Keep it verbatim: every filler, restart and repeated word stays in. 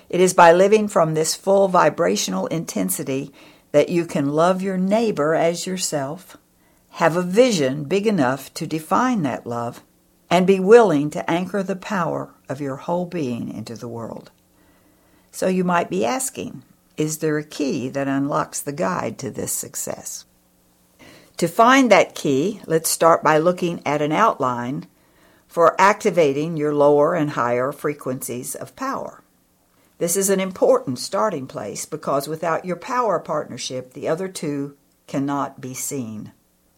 It is by living from this full vibrational intensity that you can love your neighbor as yourself, have a vision big enough to define that love, and be willing to anchor the power of your whole being into the world. So you might be asking, is there a key that unlocks the guide to this success? To find that key, let's start by looking at an outline for activating your lower and higher frequencies of power. This is an important starting place because without your power partnership, the other two cannot be seen.